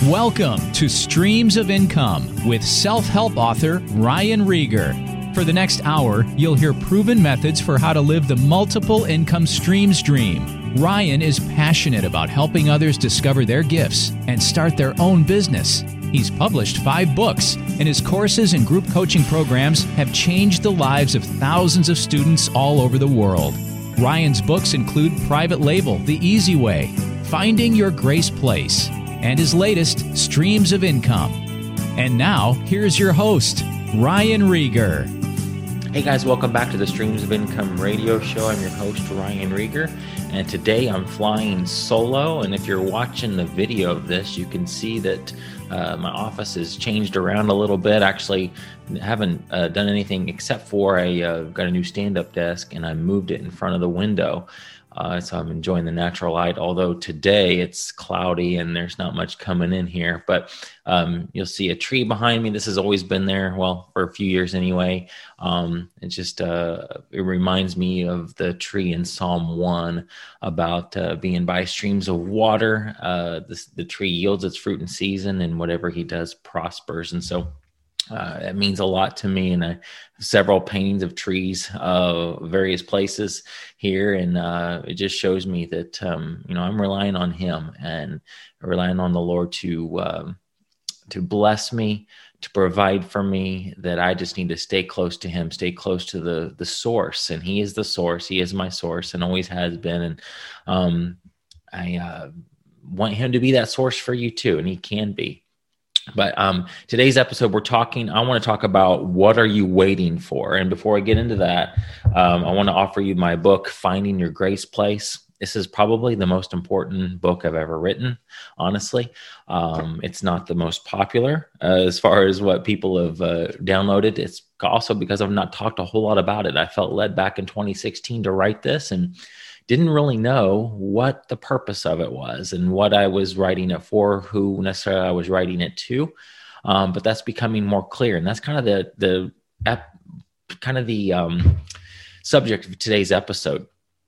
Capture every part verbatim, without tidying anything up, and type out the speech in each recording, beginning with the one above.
Welcome to Streams of Income with self-help author Ryan Rieger. For the next hour, you'll hear proven methods for how to live the multiple income streams dream. Ryan is passionate about helping others discover their gifts and start their own business. He's published five books, and his courses and group coaching programs have changed the lives of thousands of students all over the world. Ryan's books include Private Label, The Easy Way, Finding Your Grace Place, and his latest, Streams of Income. And now, here's your host, Ryan Rieger. Hey guys, welcome back to the Streams of Income radio show. I'm your host, Ryan Rieger, and today I'm flying solo. And if you're watching the video of this, you can see that uh, my office has changed around a little bit. Actually, haven't uh, done anything except for I uh, got a new stand-up desk and I moved it in front of the window. Uh, so I'm enjoying the natural light, although today it's cloudy and there's not much coming in here. But um, you'll see a tree behind me. This has always been there, well, for a few years anyway. Um, it just uh, it reminds me of the tree in Psalm one about uh, being by streams of water. Uh, this, the tree yields its fruit in season, and whatever he does prospers. And so Uh, it means a lot to me, and I have several paintings of trees, uh, various places here, and uh, it just shows me that um, you know I'm relying on Him and relying on the Lord to um, to bless me, to provide for me. That I just need to stay close to Him, stay close to the the source, and He is the source. He is my source, and always has been. And um, I uh, want Him to be that source for you too, and He can be. But um, today's episode, we're talking, I want to talk about what are you waiting for? And before I get into that, um, I want to offer you my book, Finding Your Grace Place. This is probably the most important book I've ever written, honestly. Um, it's not the most popular uh, as far as what people have uh, downloaded. It's also because I've not talked a whole lot about it. I felt led back in twenty sixteen to write this and didn't really know what the purpose of it was and what I was writing it for, who necessarily I was writing it to. Um, but that's becoming more clear. And that's kind of the, the, ep- kind of the um, subject of today's episode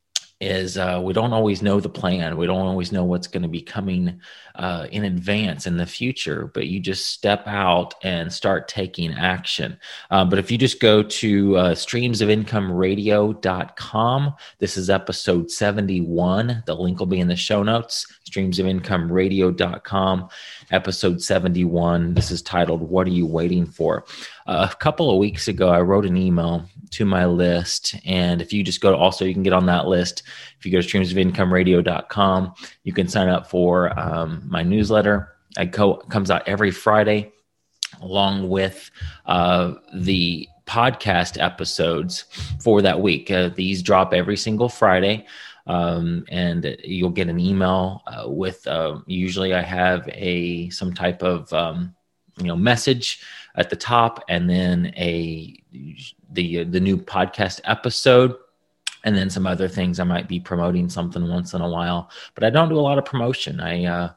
is uh, we don't always know the plan. We don't always know what's going to be coming uh, in advance in the future, but you just step out and start taking action. Uh, but if you just go to uh, streams of income radio dot com, this is episode seventy-one. The link will be in the show notes, streams of income radio dot com, episode seventy-one. This is titled, What Are You Waiting For? Uh, a couple of weeks ago, I wrote an email to my list. And if you just go to, also, you can get on that list. If you go to streams of income radio dot com, you can sign up for um, my newsletter. It co- comes out every Friday, along with uh, the podcast episodes for that week. Uh, these drop every single Friday. Um, and you'll get an email uh, with, uh, usually I have a, some type of, um, you know, message at the top, and then a, the, the new podcast episode, and then some other things. I might be promoting something once in a while, but I don't do a lot of promotion. I, uh,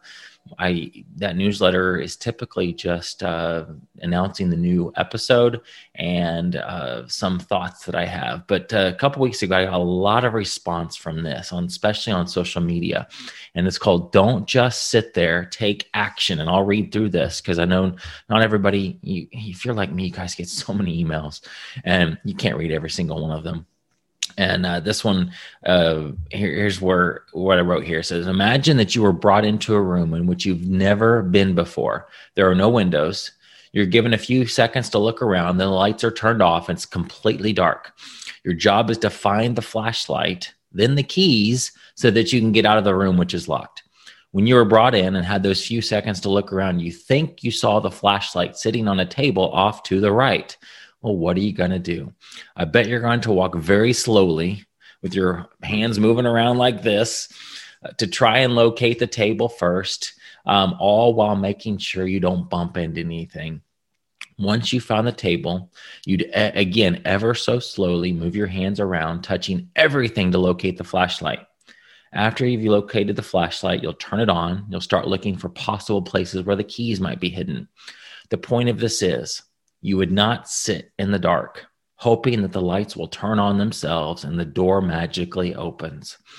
I, that newsletter is typically just uh, announcing the new episode and uh, some thoughts that I have. But uh, a couple weeks ago, I got a lot of response from this, on, especially on social media. And it's called Don't Just Sit There, Take Action. And I'll read through this because I know not everybody, you, if you're like me, you guys get so many emails and you can't read every single one of them. And uh, this one, uh, here, here's where what I wrote here. It says, imagine that you were brought into a room in which you've never been before. There are no windows. You're given a few seconds to look around. Then the lights are turned off and it's completely dark. Your job is to find the flashlight, then the keys, so that you can get out of the room, which is locked. When you were brought in and had those few seconds to look around, you think you saw the flashlight sitting on a table off to the right. Well, what are you going to do? I bet you're going to walk very slowly with your hands moving around like this uh, to try and locate the table first, um, all while making sure you don't bump into anything. Once you found the table, you'd, a- again, ever so slowly move your hands around, touching everything to locate the flashlight. After you've located the flashlight, you'll turn it on. You'll start looking for possible places where the keys might be hidden. The point of this is, you would not sit in the dark, hoping that the lights will turn on themselves and the door magically opens.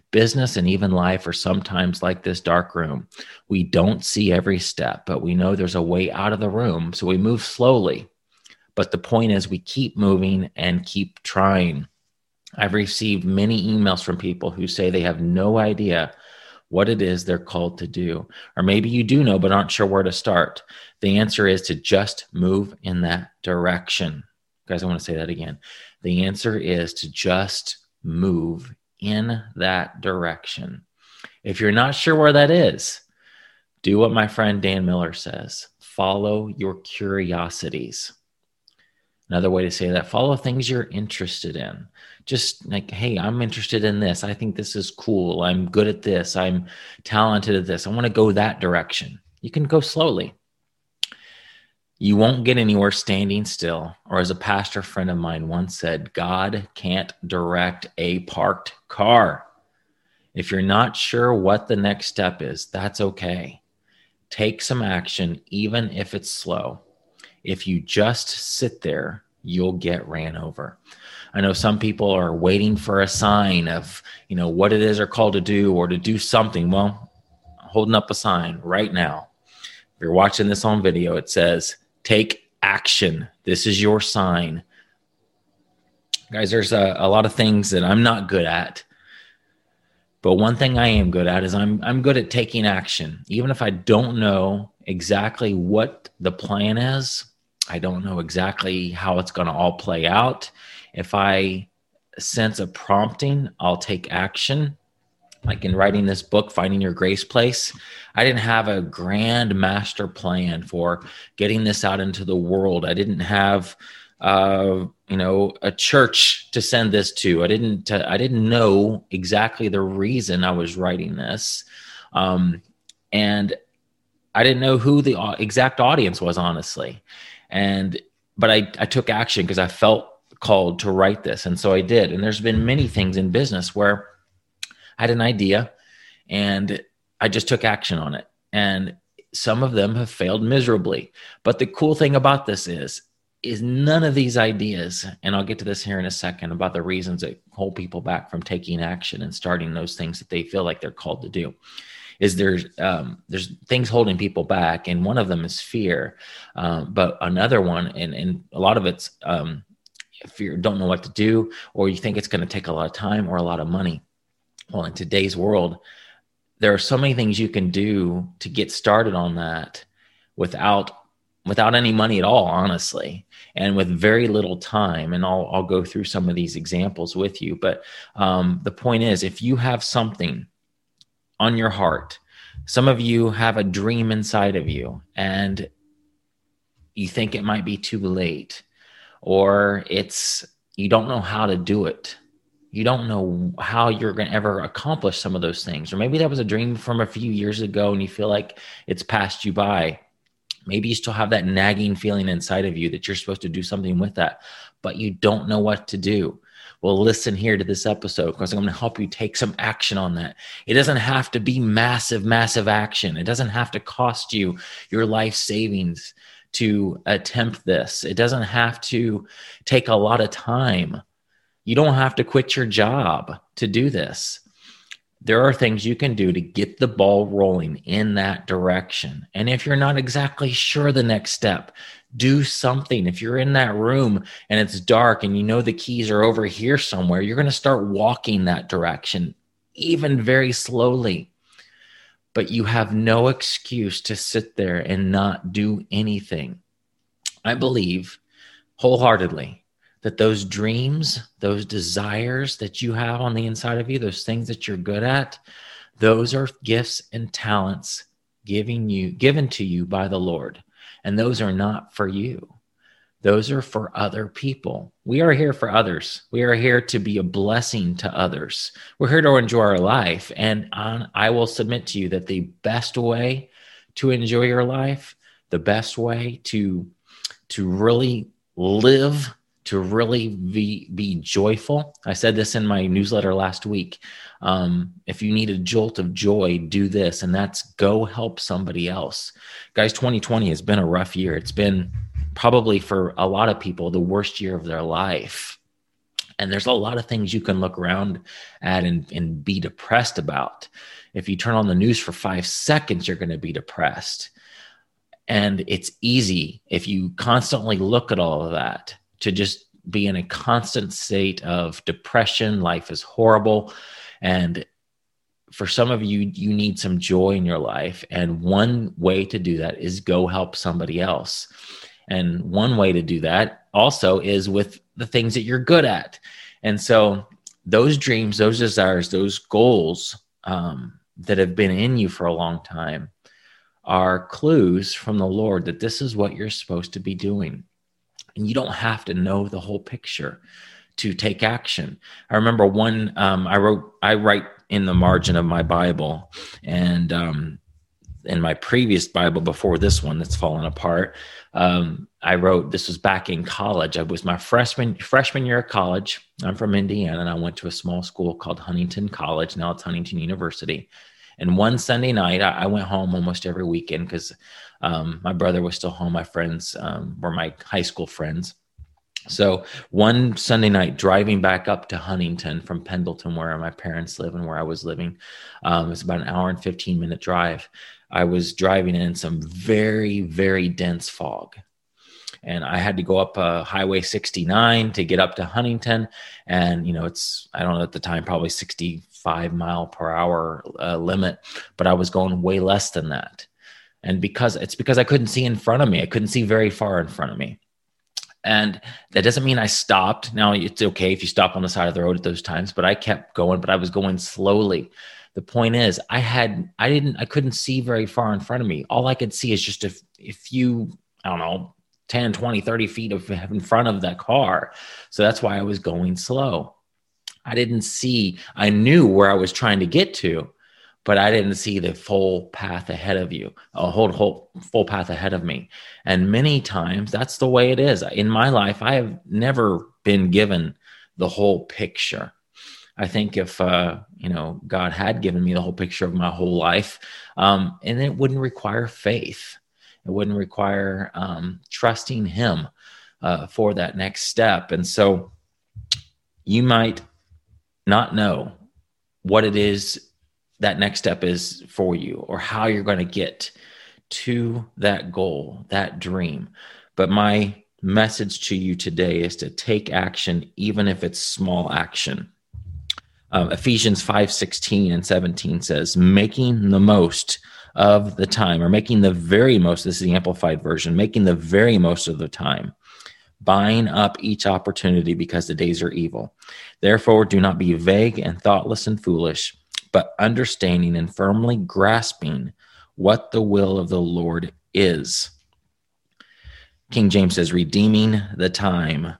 Business and even life are sometimes like this dark room. We don't see every step, but we know there's a way out of the room. So we move slowly. But the point is we keep moving and keep trying. I've received many emails from people who say they have no idea what it is they're called to do. Or maybe you do know, but aren't sure where to start. The answer is to just move in that direction. Guys, I want to say that again. The answer is to just move in that direction. If you're not sure where that is, do what my friend Dan Miller says. Follow your curiosities. Another way to say that, follow things you're interested in. Just like, hey, I'm interested in this. I think this is cool. I'm good at this. I'm talented at this. I want to go that direction. You can go slowly. You won't get anywhere standing still. Or as a pastor friend of mine once said, God can't direct a parked car. If you're not sure what the next step is, that's okay. Take some action, even if it's slow. If you just sit there, you'll get ran over. I know some people are waiting for a sign of, you know, what it is they're called to do or to do something. Well, holding up a sign right now. If you're watching this on video, it says, take action. This is your sign. Guys, there's a, a lot of things that I'm not good at. But one thing I am good at is I'm I'm good at taking action. Even if I don't know exactly what the plan is, I don't know exactly how it's going to all play out. If I sense a prompting, I'll take action. Like in writing this book, Finding Your Grace Place, I didn't have a grand master plan for getting this out into the world. I didn't have, uh, you know, a church to send this to. I didn't. Uh, I didn't know exactly the reason I was writing this, um, and I didn't know who the exact audience was, honestly. And but I, I took action because I felt called to write this, and so I did. And there's been many things in business where I had an idea and I just took action on it. And some of them have failed miserably. But the cool thing about this is, is none of these ideas, and I'll get to this here in a second about the reasons that hold people back from taking action and starting those things that they feel like they're called to do, is there's um, there's things holding people back. And one of them is fear. Um, but another one, and, and a lot of it's um, if you don't know what to do, or you think it's going to take a lot of time or a lot of money. Well, in today's world, there are so many things you can do to get started on that without without any money at all, honestly, and with very little time. And I'll I'll go through some of these examples with you. But um, the point is, if you have something on your heart, some of you have a dream inside of you, and you think it might be too late, or it's you don't know how to do it. You don't know how you're going to ever accomplish some of those things. Or maybe that was a dream from a few years ago and you feel like it's passed you by. Maybe you still have that nagging feeling inside of you that you're supposed to do something with that, but you don't know what to do. Well, listen here to this episode because I'm going to help you take some action on that. It doesn't have to be massive, massive action. It doesn't have to cost you your life savings to attempt this. It doesn't have to take a lot of time. You don't have to quit your job to do this. There are things you can do to get the ball rolling in that direction. And if you're not exactly sure the next step, do something. If you're in that room and it's dark and you know the keys are over here somewhere, you're going to start walking that direction, even very slowly. But you have no excuse to sit there and not do anything. I believe wholeheartedly that those dreams, those desires that you have on the inside of you, those things that you're good at, those are gifts and talents giving you, given to you by the Lord. And those are not for you. Those are for other people. We are here for others. We are here to be a blessing to others. We're here to enjoy our life. And on, I will submit to you that the best way to enjoy your life, the best way to, to really live, to really be, be joyful. I said this in my newsletter last week. Um, if you need a jolt of joy, do this, and that's go help somebody else. Guys, twenty twenty has been a rough year. It's been probably for a lot of people the worst year of their life. And there's a lot of things you can look around at and, and be depressed about. If you turn on the news for five seconds, you're going to be depressed. And it's easy, if you constantly look at all of that, to just be in a constant state of depression. Life is horrible. And for some of you, you need some joy in your life. And one way to do that is go help somebody else. And one way to do that also is with the things that you're good at. And so those dreams, those desires, those goals um, that have been in you for a long time are clues from the Lord that this is what you're supposed to be doing. And you don't have to know the whole picture to take action. I remember one, um, I wrote, I write in the margin of my Bible, and um, in my previous Bible before this one that's fallen apart, um, I wrote, this was back in college. I was my freshman freshman year of college. I'm from Indiana, and I went to a small school called Huntington College. Now it's Huntington University. And one Sunday night, I, I went home almost every weekend because um, my brother was still home. My friends um, were my high school friends. So one Sunday night, driving back up to Huntington from Pendleton, where my parents live and where I was living, um, it's about an hour and fifteen minute drive. I was driving in some very, very dense fog. And I had to go up uh, Highway sixty-nine to get up to Huntington. And, you know, it's, I don't know at the time, probably sixty-five mile per hour uh, limit, but I was going way less than that. And because it's because I couldn't see in front of me. I couldn't see very far in front of me. And that doesn't mean I stopped. Now, it's okay if you stop on the side of the road at those times, but I kept going, but I was going slowly. The point is, I had, I didn't, I couldn't see very far in front of me. All I could see is just a, a few, I don't know, ten, twenty, thirty feet of in front of that car. So that's why I was going slow. I didn't see, I knew where I was trying to get to, but I didn't see the full path ahead of you, a whole, whole full path ahead of me. And many times that's the way it is. In my life, I have never been given the whole picture. I think if, uh, you know, God had given me the whole picture of my whole life, um, and it wouldn't require faith. It wouldn't require um, trusting him uh, for that next step. And so you might not know what it is that next step is for you, or how you're going to get to that goal, that dream. But my message to you today is to take action, even if it's small action. Um, Ephesians five sixteen and seventeen says, making the most of the time, or making the very most, this is the Amplified Version, making the very most of the time, buying up each opportunity because the days are evil. Therefore, do not be vague and thoughtless and foolish, but understanding and firmly grasping what the will of the Lord is. King James says, redeeming the time.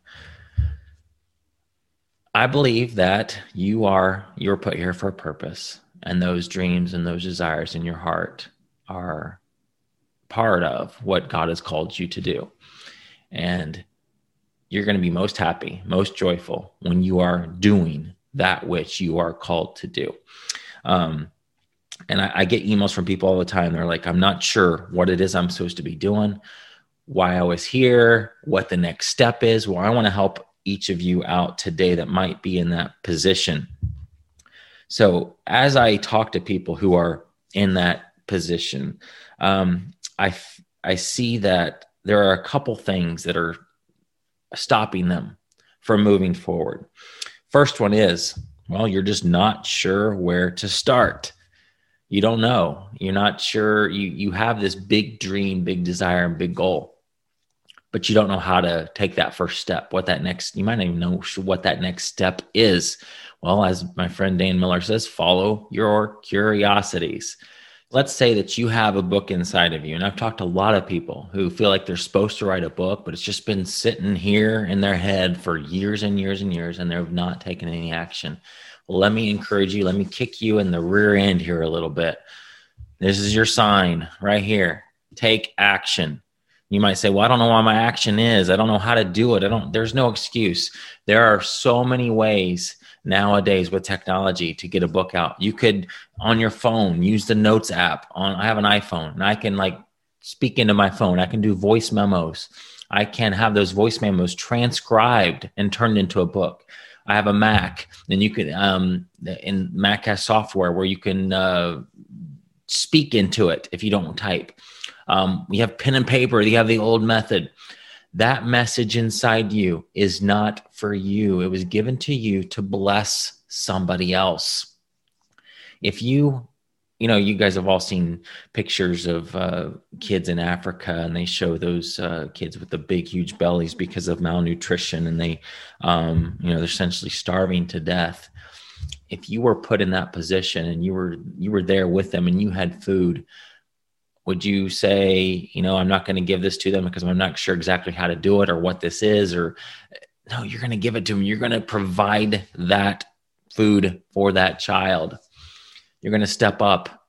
I believe that you are, you're put here for a purpose, and those dreams and those desires in your heart are part of what God has called you to do. And you're going to be most happy, most joyful when you are doing that which you are called to do. Um, and I, I get emails from people all the time. They're like, I'm not sure what it is I'm supposed to be doing, why I was here, what the next step is. Well, I want to help each of you out today that might be in that position. So as I talk to people who are in that position, um, I, I see that there are a couple things that are stopping them from moving forward. First one is, well, you're just not sure where to start. You don't know. You're not sure. You, you have this big dream, big desire, and big goal, but you don't know how to take that first step, what that next, you might not even know what that next step is. Well, as my friend Dan Miller says, follow your curiosities. Let's say that you have a book inside of you. And I've talked to a lot of people who feel like they're supposed to write a book, but it's just been sitting here in their head for years and years and years, and they've not taken any action. Well, let me encourage you. Let me kick you in the rear end here a little bit. This is your sign right here. Take action. You might say, well, I don't know what my action is. I don't know how to do it. I don't, there's no excuse. There are so many ways nowadays with technology to get a book out. You could, on your phone, use the Notes app. On I have an iPhone, and I can like speak into my phone. I can do voice memos. I can have those voice memos transcribed and turned into a book. I have a Mac, and you can, um, and Mac has software where you can uh, speak into it if you don't type. Um, you have pen and paper. You have the old method. That message inside you is not for you. It was given to you to bless somebody else. If you, you know, you guys have all seen pictures of uh, kids in Africa, and they show those uh, kids with the big, huge bellies because of malnutrition, and they, um, you know, they're essentially starving to death. If you were put in that position and you were you were there with them and you had food, would you say, you know, I'm not going to give this to them because I'm not sure exactly how to do it or what this is? Or no, you're going to give it to them. You're going to provide that food for that child. You're going to step up.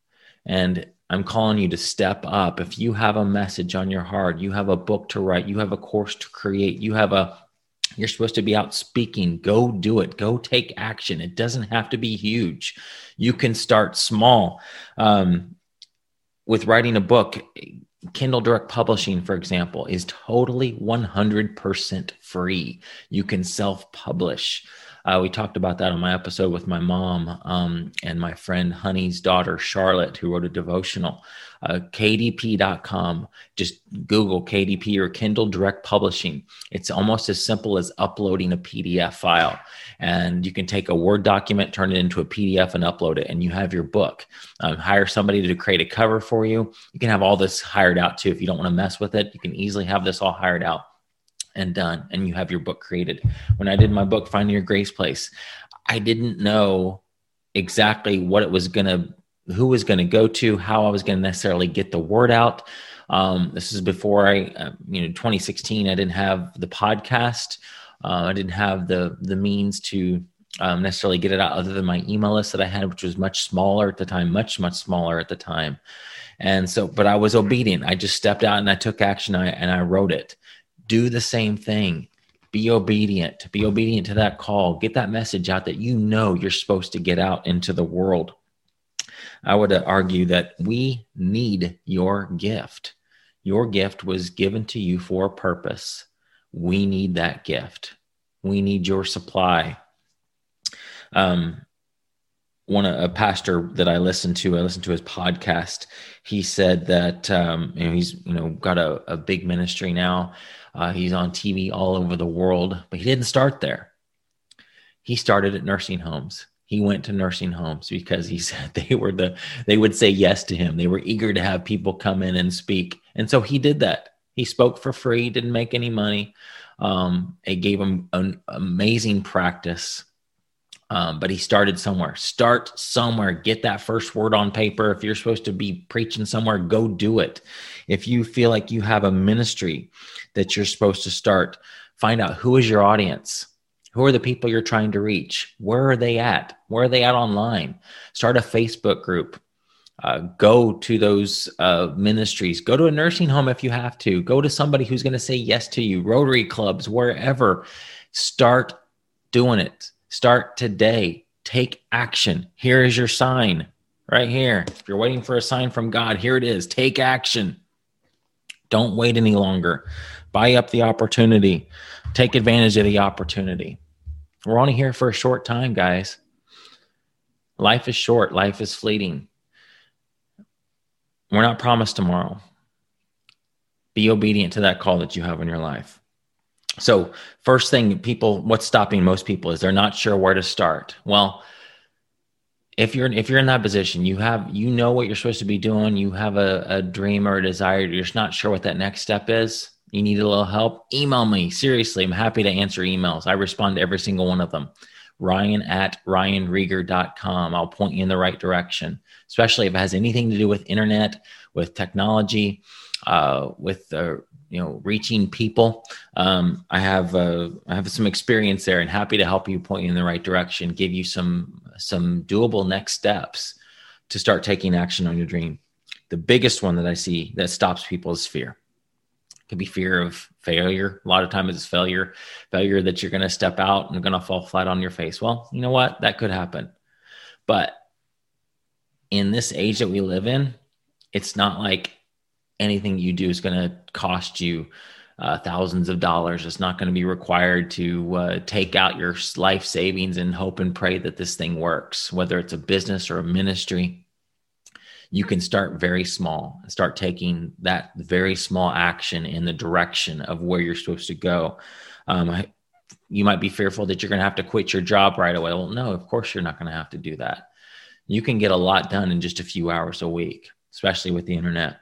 And I'm calling you to step up. If you have a message on your heart, you have a book to write, you have a course to create, you have a, you're supposed to be out speaking, go do it. Go take action. It doesn't have to be huge. You can start small. Um, with writing a book, Kindle Direct Publishing, for example, is totally one hundred percent free. You can self-publish. Uh, we talked about that on my episode with my mom um, and my friend Honey's daughter, Charlotte, who wrote a devotional. Uh, K D P dot com. Just Google K D P or Kindle Direct Publishing. It's almost as simple as uploading a P D F file. And you can take a Word document, turn it into a P D F and upload it, and you have your book. Um, hire somebody to create a cover for you. You can have all this hired out too. If you don't want to mess with it, you can easily have this all hired out and done, and you have your book created. When I did my book, Finding Your Grace Place, I didn't know exactly what it was going to, who was going to go to, how I was going to necessarily get the word out. Um, this is before I, uh, you know, twenty sixteen, I didn't have the podcast. Uh, I didn't have the, the means to um, necessarily get it out other than my email list that I had, which was much smaller at the time, much, much smaller at the time. And so, but I was obedient. I just stepped out and I took action I, and I wrote it. Do the same thing. Be obedient. Be obedient to that call. Get that message out that you know you're supposed to get out into the world. I would argue that we need your gift. Your gift was given to you for a purpose. We need that gift. We need your supply. Um, one a pastor that I listened to, I listened to his podcast. He said that um, you know, he's you know got a, a big ministry now. Uh, he's on T V all over the world, but he didn't start there. He started at nursing homes. He went to nursing homes because he said they were the, they would say yes to him. They were eager to have people come in and speak. And so he did that. He spoke for free, didn't make any money. Um, it gave him an amazing practice. Um, but he started somewhere. Start somewhere. Get that first word on paper. If you're supposed to be preaching somewhere, go do it. If you feel like you have a ministry that you're supposed to start, find out who is your audience. Who are the people you're trying to reach? Where are they at? Where are they at online? Start a Facebook group. Uh, go to those uh, ministries. Go to a nursing home if you have to. Go to somebody who's going to say yes to you. Rotary clubs, wherever. Start doing it. Start today. Take action. Here is your sign right here. If you're waiting for a sign from God, here it is. Take action. Don't wait any longer. Buy up the opportunity. Take advantage of the opportunity. We're only here for a short time, guys. Life is short. Life is fleeting. We're not promised tomorrow. Be obedient to that call that you have in your life. So first thing, people, what's stopping most people is they're not sure where to start. Well, if you're if you're in that position, you have you know what you're supposed to be doing. You have a, a dream or a desire. You're just not sure what that next step is. You need a little help. Email me. Seriously, I'm happy to answer emails. I respond to every single one of them. Ryan at ryan rieger dot com. I'll point you in the right direction, especially if it has anything to do with internet, with technology, uh, with uh, you know reaching people. Um, I have uh, I have some experience there, and happy to help you, point you in the right direction, give you some some doable next steps to start taking action on your dream. The biggest one that I see that stops people is fear. It could be fear of failure. A lot of times it's failure, failure that you're going to step out and going to fall flat on your face. Well, you know what? That could happen. But in this age that we live in, it's not like anything you do is going to cost you uh, thousands of dollars. It's not going to be required to uh, take out your life savings and hope and pray that this thing works. Whether it's a business or a ministry, you can start very small and start taking that very small action in the direction of where you're supposed to go. Um, you might be fearful that you're going to have to quit your job right away. Well, no, of course you're not going to have to do that. You can get a lot done in just a few hours a week, especially with the internet.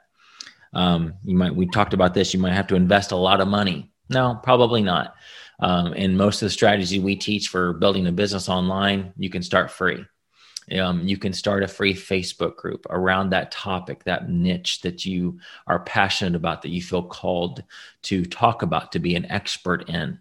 Um, you might, we talked about this. You might have to invest a lot of money. No, probably not. Um, and most of the strategies we teach for building a business online, you can start free. Um, you can start a free Facebook group around that topic, that niche that you are passionate about, that you feel called to talk about, to be an expert in.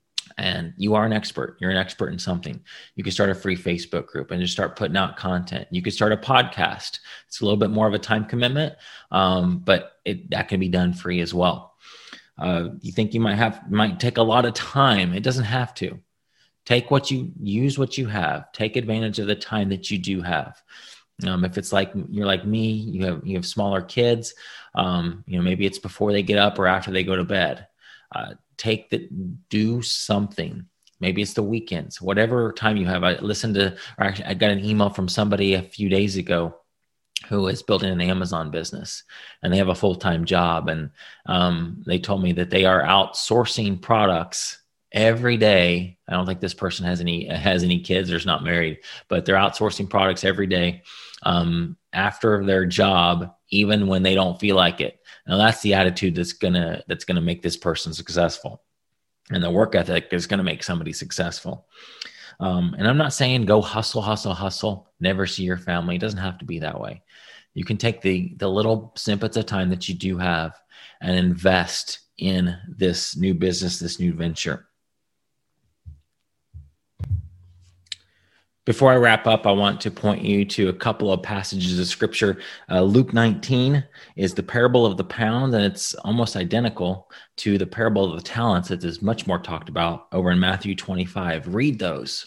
And you are an expert. You're an expert in something. You can start a free Facebook group and just start putting out content. You can start a podcast. It's a little bit more of a time commitment, um, but it, that can be done free as well. Uh, you think you might have might take a lot of time. It doesn't have to. Take what you use, what you have. Take advantage of the time that you do have. Um, if it's like you're like me, you have you have smaller kids. Um, you know, maybe it's before they get up or after they go to bed. Uh, take the, do something. Maybe it's the weekends, whatever time you have. I listened to, or actually I got an email from somebody a few days ago who is building an Amazon business, and they have a full-time job. And um, they told me that they are outsourcing products every day. I don't think this person has any, has any kids or is not married, but they're outsourcing products every day um, after their job, even when they don't feel like it. Now that's the attitude that's gonna that's gonna make this person successful, and the work ethic is gonna make somebody successful. Um, and I'm not saying go hustle, hustle, hustle, never see your family. It doesn't have to be that way. You can take the the little snippets of time that you do have and invest in this new business, this new venture. Before I wrap up, I want to point you to a couple of passages of scripture. Uh, Luke nineteen is the parable of the pound, and it's almost identical to the parable of the talents that is much more talked about over in Matthew twenty-five. Read those.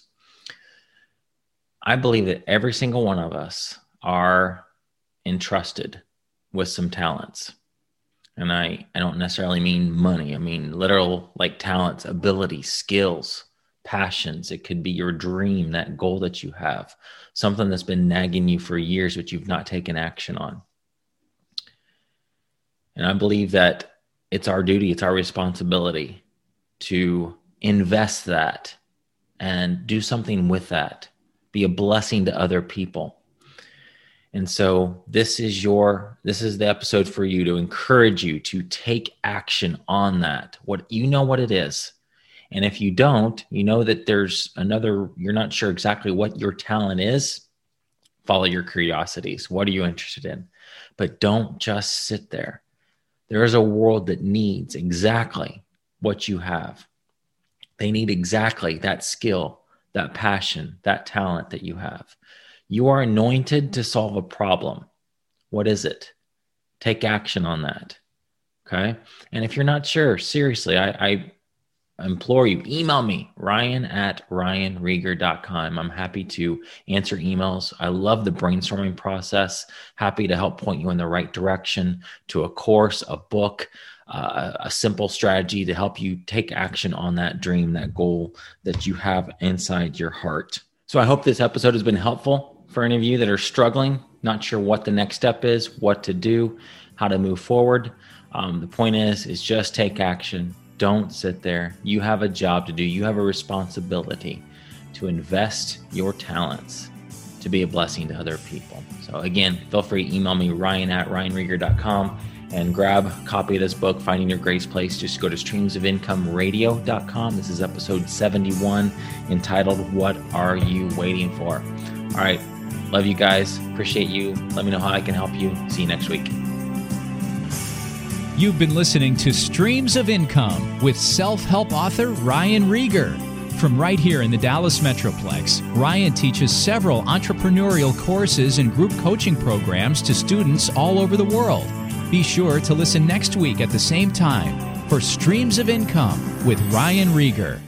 I believe that every single one of us are entrusted with some talents. And I, I don't necessarily mean money. I mean literal like talents, abilities, skills, passions. It could be your dream, that goal that you have, something that's been nagging you for years, but you've not taken action on. And I believe that it's our duty, it's our responsibility to invest that and do something with that, be a blessing to other people. And so this is your, this is the episode for you, to encourage you to take action on that. What, you know what it is. And if you don't, you know that there's another, you're not sure exactly what your talent is, follow your curiosities. What are you interested in? But don't just sit there. There is a world that needs exactly what you have. They need exactly that skill, that passion, that talent that you have. You are anointed to solve a problem. What is it? Take action on that. Okay. And if you're not sure, seriously, I, I implore you, email me, Ryan at ryan rieger dot com. I'm happy to answer emails. I love the brainstorming process. Happy to help point you in the right direction to a course, a book, uh, a simple strategy to help you take action on that dream, that goal that you have inside your heart. So I hope this episode has been helpful for any of you that are struggling, not sure what the next step is, what to do, how to move forward. Um, the point is, is just take action. Don't sit there. You have a job to do. You have a responsibility to invest your talents to be a blessing to other people. So again, feel free to email me, Ryan at ryan rieger dot com, and grab a copy of this book, Finding Your Grace Place. Just go to streams of income radio dot com. This is episode seventy-one, entitled, What Are You Waiting For? All right. Love you guys. Appreciate you. Let me know how I can help you. See you next week. You've been listening to Streams of Income with self-help author Ryan Rieger. From right here in the Dallas Metroplex, Ryan teaches several entrepreneurial courses and group coaching programs to students all over the world. Be sure to listen next week at the same time for Streams of Income with Ryan Rieger.